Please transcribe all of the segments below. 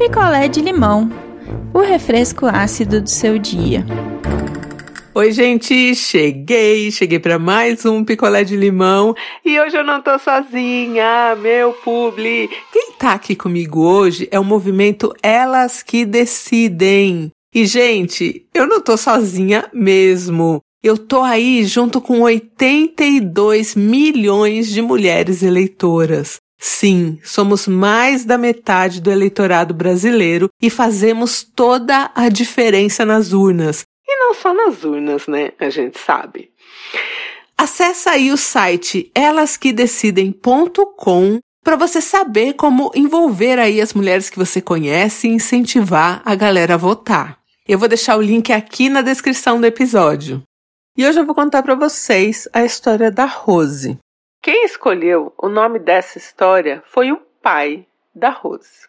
picolé de limão, o refresco ácido do seu dia. Oi, gente, cheguei para mais um picolé de limão e hoje eu não tô sozinha, meu publi. Quem tá aqui comigo hoje é o movimento Elas que Decidem. E, gente, eu não tô sozinha mesmo. Eu tô aí junto com 82 milhões de mulheres eleitoras. Sim, somos mais da metade do eleitorado brasileiro e fazemos toda a diferença nas urnas. E não só nas urnas, né? A gente sabe. Acesse aí o site elasquedecidem.com para você saber como envolver aí as mulheres que você conhece e incentivar a galera a votar. Eu vou deixar o link aqui na descrição do episódio. E hoje eu vou contar para vocês a história da Rose. Quem escolheu o nome dessa história foi o pai da Rose.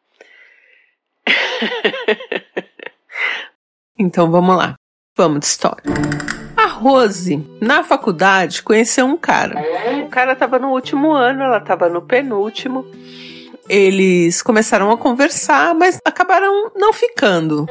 Então vamos lá, vamos de história. A Rose, na faculdade, conheceu um cara. O cara estava no último ano, ela estava no penúltimo. Eles começaram a conversar, mas acabaram não ficando.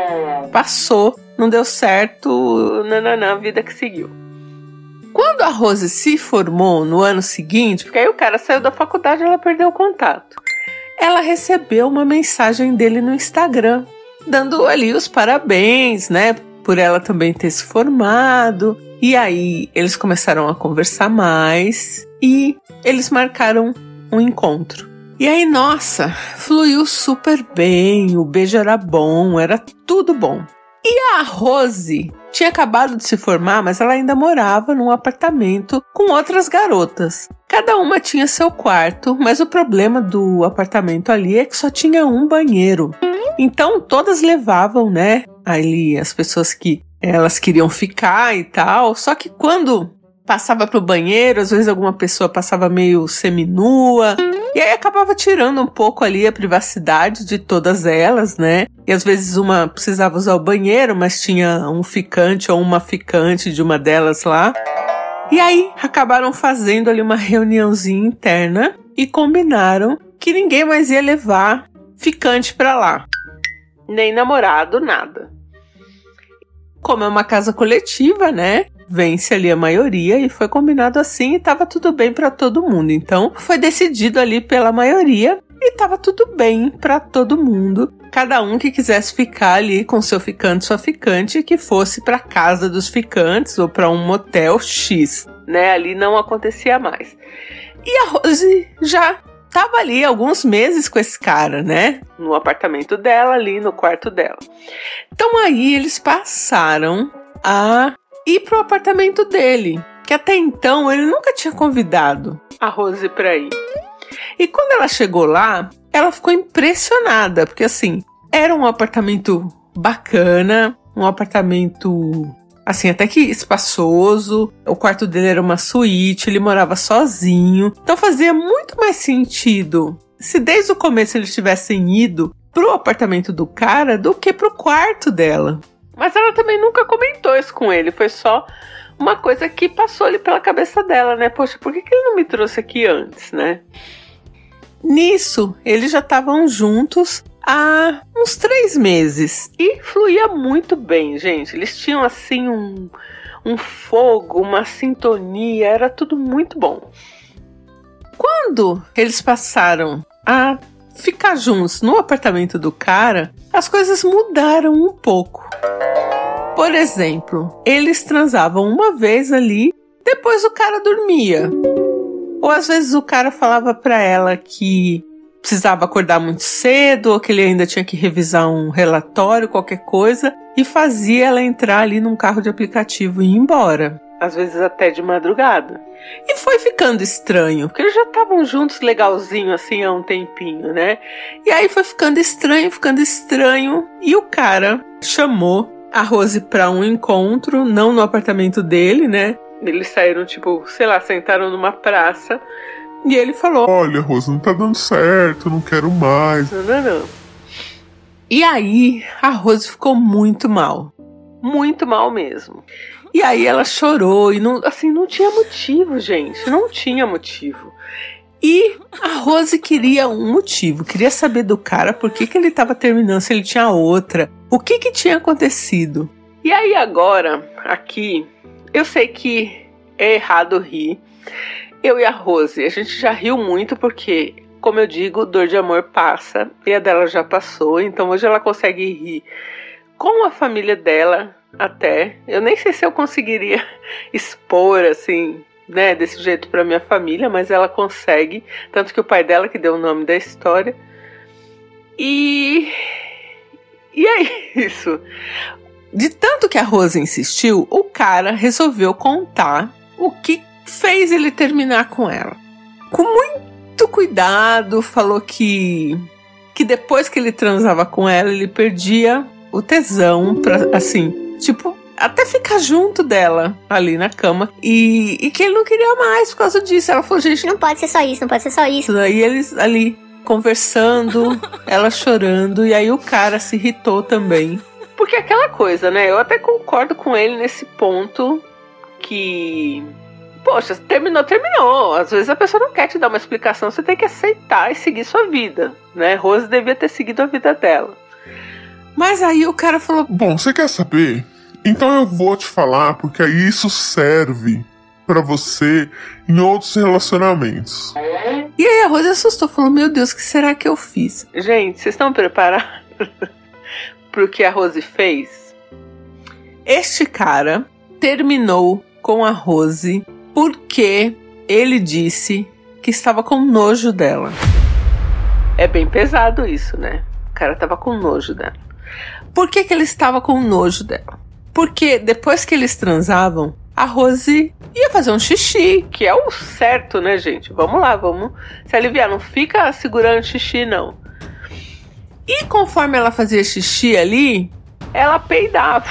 Passou, não deu certo, a vida que seguiu. Quando a Rose se formou no ano seguinte, porque aí o cara saiu da faculdade e ela perdeu o contato, ela recebeu uma mensagem dele no Instagram, dando ali os parabéns, né, por ela também ter se formado. E aí eles começaram a conversar mais e eles marcaram um encontro. E aí, nossa, fluiu super bem, o beijo era bom, era tudo bom. E a Rose tinha acabado de se formar, mas ela ainda morava num apartamento com outras garotas. Cada uma tinha seu quarto, mas o problema do apartamento ali é que só tinha um banheiro. Então todas levavam, né, ali as pessoas que elas queriam ficar e tal. Só que quando passava pro banheiro, às vezes alguma pessoa passava meio seminua. E aí acabava tirando um pouco ali a privacidade de todas elas, né? E às vezes uma precisava usar o banheiro, mas tinha um ficante ou uma ficante de uma delas lá. E aí acabaram fazendo ali uma reuniãozinha interna e combinaram que ninguém mais ia levar ficante pra lá. Nem namorado, nada. Como é uma casa coletiva, né? Vence ali a maioria e foi combinado assim e tava tudo bem pra todo mundo. Então foi decidido ali pela maioria e tava tudo bem pra todo mundo. Cada um que quisesse ficar ali com seu ficante, sua ficante, que fosse pra casa dos ficantes ou pra um motel X, né? Ali não acontecia mais. E a Rose já tava ali alguns meses com esse cara, né? No apartamento dela, ali no quarto dela. Então aí eles passaram a ir pro apartamento dele, que até então ele nunca tinha convidado a Rose pra ir. E quando ela chegou lá, ela ficou impressionada, porque assim, era um apartamento bacana, um apartamento assim, até que espaçoso. O quarto dele era uma suíte, ele morava sozinho. Então fazia muito mais sentido se desde o começo eles tivessem ido pro apartamento do cara do que pro quarto dela. Mas ela também nunca comentou isso com ele, foi só uma coisa que passou ali pela cabeça dela, né? Poxa, por que ele não me trouxe aqui antes, né? Nisso, eles já estavam juntos há uns 3 meses e fluía muito bem, gente. Eles tinham assim um fogo, uma sintonia, era tudo muito bom. Quando eles passaram a ficar juntos no apartamento do cara, as coisas mudaram um pouco. Por exemplo, eles transavam uma vez ali, depois o cara dormia. Ou às vezes o cara falava pra ela que precisava acordar muito cedo, ou que ele ainda tinha que revisar um relatório, qualquer coisa, e fazia ela entrar ali num carro de aplicativo e ir embora. Às vezes até de madrugada. E foi ficando estranho, porque eles já estavam juntos legalzinho assim há um tempinho, né? E aí foi ficando estranho, e o cara chamou a Rose pra um encontro, não no apartamento dele, né? Eles saíram, tipo, sei lá, sentaram numa praça, e ele falou: olha, Rose, não tá dando certo, não quero mais. Não. E aí a Rose ficou muito mal mesmo. E aí ela chorou e não tinha motivo, gente, não tinha motivo. E a Rose queria um motivo, queria saber do cara por que ele estava terminando, se ele tinha outra, o que tinha acontecido. E aí agora, aqui, eu sei que é errado rir. Eu e a Rose, a gente já riu muito porque, como eu digo, dor de amor passa e a dela já passou, então hoje ela consegue rir com a família dela até. Eu nem sei se eu conseguiria expor assim, né, desse jeito pra minha família, mas ela consegue, tanto que o pai dela que deu o nome da história. E é isso. De tanto que a Rose insistiu, o cara resolveu contar o que fez ele terminar com ela. Com muito cuidado, falou que depois que ele transava com ela, ele perdia o tesão pra, assim, tipo, até ficar junto dela ali na cama e que ele não queria mais por causa disso. Ela falou, gente, não pode ser só isso, não pode ser só isso. Aí eles ali conversando, ela chorando, e aí o cara se irritou também. Porque aquela coisa, né, eu até concordo com ele nesse ponto que, poxa, terminou. Às vezes a pessoa não quer te dar uma explicação, você tem que aceitar e seguir sua vida, né? Rose devia ter seguido a vida dela. Mas aí o cara falou, bom, você quer saber? Então eu vou te falar, porque aí isso serve pra você em outros relacionamentos. E aí a Rose assustou, falou, meu Deus, o que será que eu fiz? Gente, vocês estão preparados pro que a Rose fez? Este cara terminou com a Rose porque ele disse que estava com nojo dela. É bem pesado isso, né? O cara estava com nojo dela. Por que ele estava com nojo dela? Porque depois que eles transavam, a Rose ia fazer um xixi, que é o certo, né, gente? Vamos lá, vamos se aliviar. Não fica segurando xixi, não. E conforme ela fazia xixi ali, ela peidava.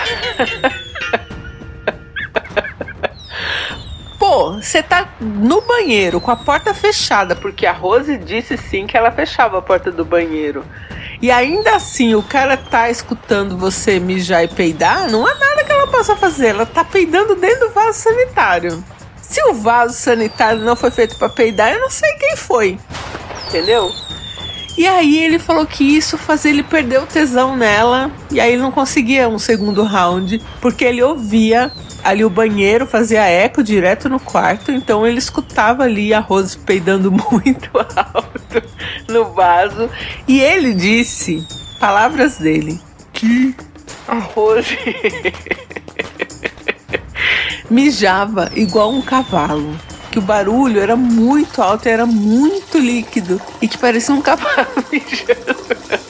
Pô, você tá no banheiro com a porta fechada, porque a Rose disse sim que ela fechava a porta do banheiro. E ainda assim o cara tá escutando você mijar e peidar, não há nada que ela possa fazer. Ela tá peidando dentro do vaso sanitário. Se o vaso sanitário não foi feito pra peidar, eu não sei quem foi. Entendeu? E aí ele falou que isso fazia ele perder o tesão nela. E aí ele não conseguia um segundo round, porque ele ouvia ali o banheiro, fazia eco direto no quarto. Então ele escutava ali a Rose peidando muito alto no vaso. E ele disse, palavras dele, que a Rose mijava igual um cavalo. Que o barulho era muito alto, era muito líquido e que parecia um cavalo mijando.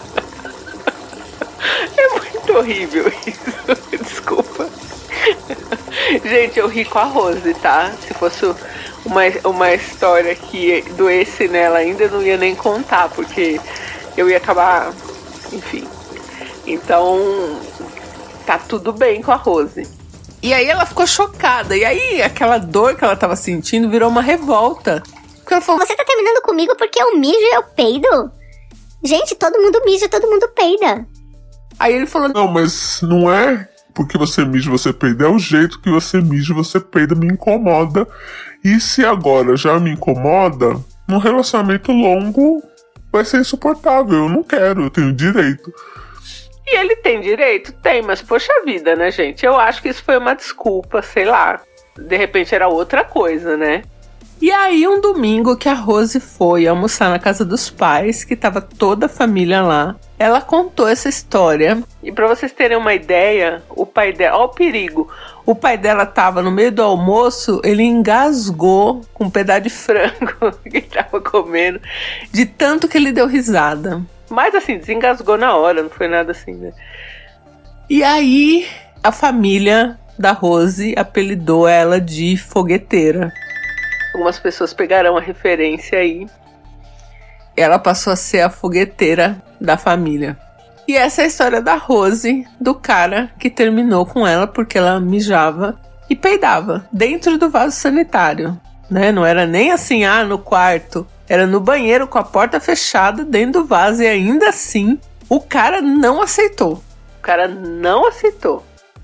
É muito horrível isso, desculpa. Gente, eu ri com a Rose, tá? Se fosse uma história que doesse nela ainda, eu não ia nem contar, porque eu ia acabar, enfim. Então, tá tudo bem com a Rose. E aí ela ficou chocada. E aí aquela dor que ela tava sentindo virou uma revolta. Porque ela falou, você tá terminando comigo porque eu mijo e eu peido? Gente, todo mundo mija, todo mundo peida. Aí ele falou, não, mas não é porque você mija, você peida. É o jeito que você mija, você peida, me incomoda. E se agora já me incomoda, num relacionamento longo vai ser insuportável. Eu não quero, eu tenho direito. E ele tem direito? Tem, mas poxa vida, né, gente? Eu acho que isso foi uma desculpa, sei lá. De repente era outra coisa, né? E aí um domingo que a Rose foi almoçar na casa dos pais, que tava toda a família lá, ela contou essa história. E pra vocês terem uma ideia, o pai dela, ó o perigo, o pai dela tava no meio do almoço, ele engasgou com um pedaço de frango que ele tava comendo, de tanto que ele deu risada. Mas assim, desengasgou na hora, não foi nada assim, né? E aí, a família da Rose apelidou ela de fogueteira. Algumas pessoas pegarão a referência aí. Ela passou a ser a fogueteira da família. E essa é a história da Rose, do cara que terminou com ela porque ela mijava e peidava dentro do vaso sanitário, né? Não era nem assim, no quarto. Era no banheiro com a porta fechada dentro do vaso e ainda assim o cara não aceitou. O cara não aceitou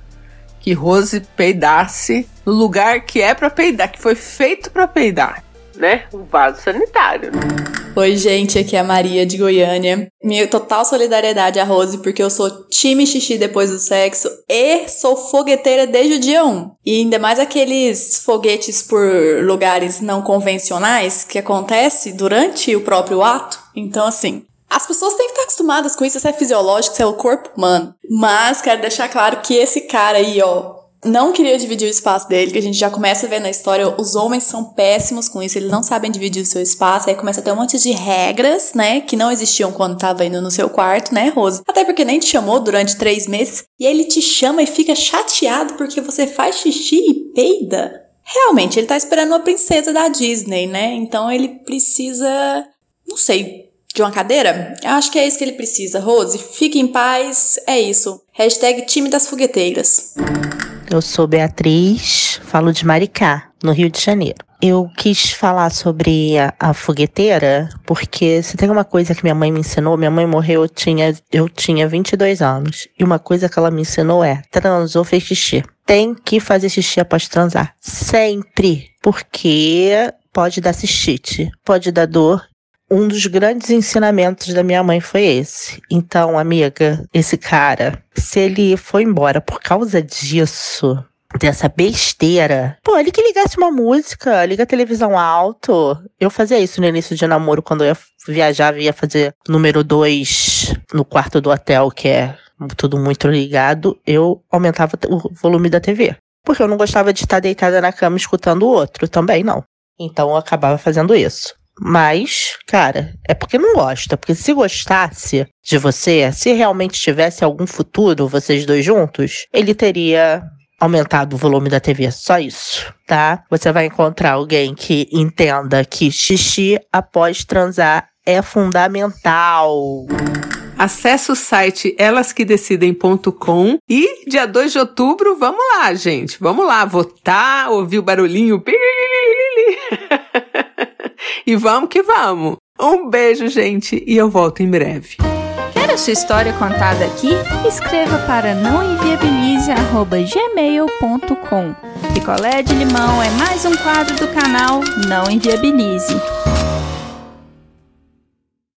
que Rose peidasse no lugar que é pra peidar, que foi feito pra peidar, né? Um vaso sanitário. Oi, gente, aqui é a Maria de Goiânia. Minha total solidariedade à Rose, porque eu sou time xixi depois do sexo e sou fogueteira desde o dia 1. E ainda mais aqueles foguetes por lugares não convencionais que acontece durante o próprio ato. Então, assim, as pessoas têm que estar acostumadas com isso, isso é fisiológico, isso é o corpo humano. Mas quero deixar claro que esse cara aí, ó, não queria dividir o espaço dele, que a gente já começa a ver na história, os homens são péssimos com isso, eles não sabem dividir o seu espaço, aí começa a ter um monte de regras, né, que não existiam quando tava indo no seu quarto, né, Rose? Até porque nem te chamou durante 3 meses, e aí ele te chama e fica chateado porque você faz xixi e peida. Realmente, ele tá esperando uma princesa da Disney, né, então ele precisa, não sei, de uma cadeira? Eu acho que é isso que ele precisa, Rose, fique em paz, é isso. Hashtag time das fogueteiras. Eu sou Beatriz, falo de Maricá, no Rio de Janeiro. Eu quis falar sobre a fogueteira, porque se tem uma coisa que minha mãe me ensinou, minha mãe morreu, eu tinha 22 anos. E uma coisa que ela me ensinou é, transou, fez xixi. Tem que fazer xixi após transar. Sempre. Porque pode dar cistite, pode dar dor. Um dos grandes ensinamentos da minha mãe foi esse. Então, amiga, esse cara, se ele foi embora por causa disso, dessa besteira, pô, ele que ligasse uma música, liga a televisão alto. Eu fazia isso no início de namoro, quando eu viajava e ia fazer número 2 no quarto do hotel, que é tudo muito ligado, eu aumentava o volume da TV. Porque eu não gostava de estar deitada na cama escutando o outro, também não. Então eu acabava fazendo isso. Mas, cara, é porque não gosta. Porque se gostasse de você, se realmente tivesse algum futuro, vocês dois juntos, ele teria aumentado o volume da TV. Só isso, tá? Você vai encontrar alguém que entenda que xixi após transar é fundamental. Acesse o site elasquedecidem.com e dia 2 de outubro, vamos lá, gente. Vamos lá, votar, ouvir o barulhinho. E vamos que vamos. Um beijo, gente, e eu volto em breve. Quer a sua história contada aqui? Escreva para nãoenviabilize@gmail.com. Picolé de limão é mais um quadro do canal Não Enviabilize.